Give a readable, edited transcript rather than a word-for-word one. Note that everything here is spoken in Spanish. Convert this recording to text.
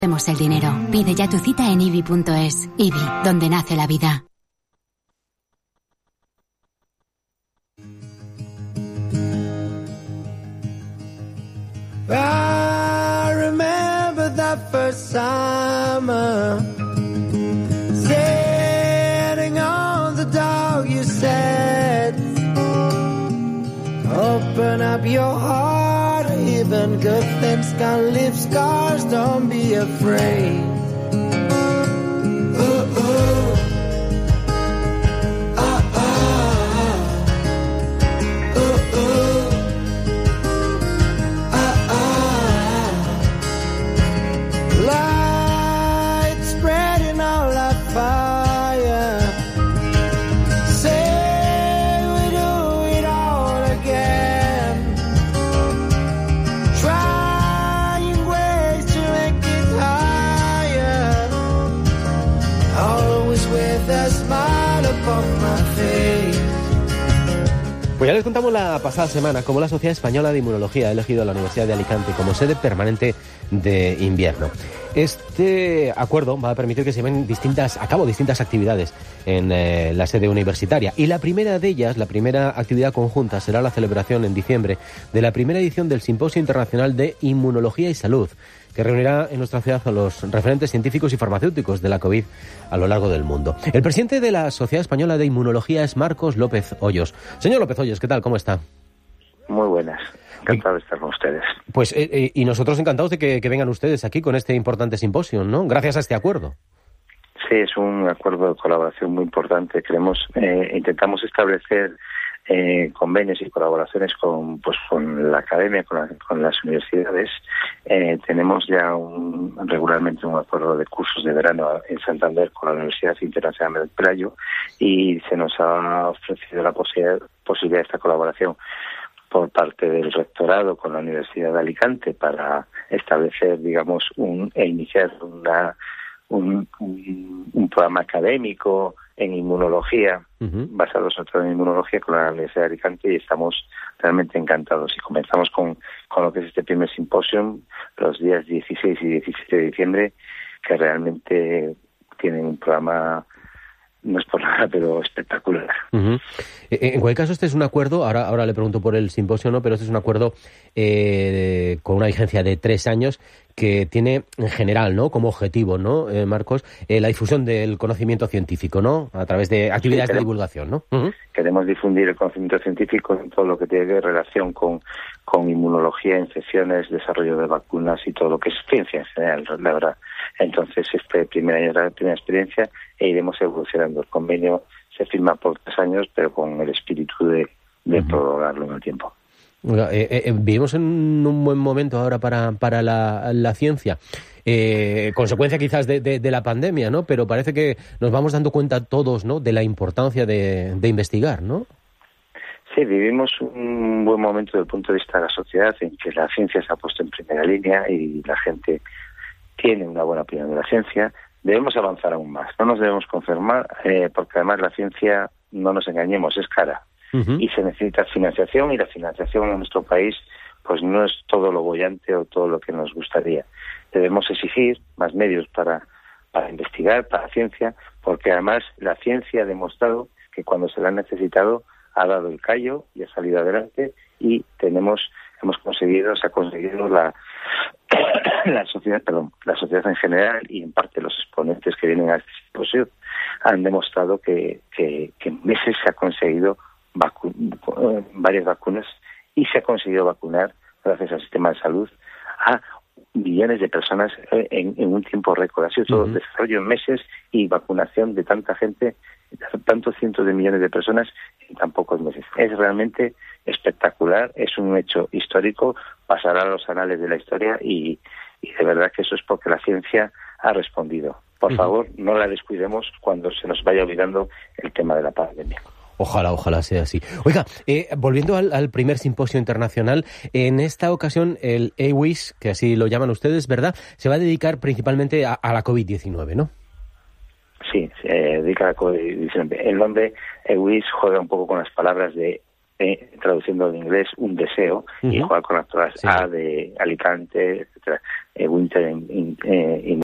Tenemos el dinero. Pide ya tu cita en ibi.es. Ibi, donde nace la vida. I remember that first summer, sitting on the dock, you said, open up your heart, even good things can leave scars, don't be afraid. Pues ya les contamos la pasada semana cómo la Sociedad Española de Inmunología ha elegido a la Universidad de Alicante como sede permanente de invierno. Este acuerdo va a permitir que se lleven a cabo distintas actividades en la sede universitaria. Y la primera de ellas, la primera actividad conjunta, será la celebración en diciembre de la primera edición del Simposio Internacional de Inmunología y Salud, que reunirá en nuestra ciudad a los referentes científicos y farmacéuticos de la COVID a lo largo del mundo. El presidente de la Sociedad Española de Inmunología es Marcos López Hoyos. Señor López Hoyos, ¿qué tal? ¿Cómo está? Muy buenas. Encantado de estar con ustedes. Pues y nosotros encantados de que vengan ustedes aquí con este importante simposio, ¿no? Gracias a este acuerdo. Sí, es un acuerdo de colaboración muy importante. Intentamos establecer convenios y colaboraciones con la academia, con las universidades. Tenemos ya regularmente un acuerdo de cursos de verano en Santander con la Universidad Internacional del Pelayo, y se nos ha ofrecido la posibilidad de esta colaboración por parte del rectorado con la Universidad de Alicante para establecer, digamos, iniciar un programa académico en inmunología, basado sobre todo en inmunología con la Universidad de Alicante, y estamos realmente encantados. Y comenzamos con lo que es este primer simposio los días 16 y 17 de diciembre, que realmente tienen un programa, no es por nada, pero espectacular. En cualquier caso, este es un acuerdo, ahora le pregunto por el simposio, ¿no? Pero este es un acuerdo con una vigencia de 3 años que tiene en general, ¿no?, como objetivo, ¿no, Marcos, la difusión del conocimiento científico, ¿no?, a través de actividades de divulgación, ¿no? Queremos difundir el conocimiento científico en todo lo que tiene relación con inmunología, infecciones, desarrollo de vacunas y todo lo que es ciencia en general, la verdad. Entonces, este primer año es la primera experiencia e iremos evolucionando. El convenio se firma por 3 años, pero con el espíritu de prolongarlo en el tiempo. Vivimos en un buen momento ahora para la ciencia, consecuencia quizás de la pandemia, ¿no? Pero parece que nos vamos dando cuenta todos, ¿no?, de la importancia de investigar, ¿no? Sí, vivimos un buen momento desde el punto de vista de la sociedad, en que la ciencia se ha puesto en primera línea y la gente tiene una buena opinión de la ciencia. Debemos avanzar aún más, no nos debemos conformar, porque además la ciencia, no nos engañemos, es cara. Y se necesita financiación, y la financiación en nuestro país pues no es todo lo boyante o todo lo que nos gustaría. Debemos exigir más medios para investigar, para la ciencia, porque además la ciencia ha demostrado que cuando se la ha necesitado ha dado el callo y ha salido adelante, y se ha conseguido la sociedad en general, y en parte los exponentes que vienen a este simposio han demostrado que en meses se ha conseguido varias vacunas, y se ha conseguido vacunar, gracias al sistema de salud, a millones de personas en un tiempo récord. Ha sido todo desarrollo en meses y vacunación de tanta gente, tantos cientos de millones de personas en tan pocos meses. Es realmente espectacular, es un hecho histórico, pasará a los anales de la historia, y de verdad que eso es porque la ciencia ha respondido. Por favor, no la descuidemos cuando se nos vaya olvidando el tema de la pandemia. Ojalá sea así. Oiga, volviendo al primer simposio internacional, en esta ocasión el EWIS, que así lo llaman ustedes, ¿verdad?, se va a dedicar principalmente a la COVID-19, ¿no? Sí, se dedica a la COVID-19. El nombre EWIS juega un poco con las palabras de traduciendo al inglés, un deseo, y juega con las todas A de Alicante, etcétera. Winter in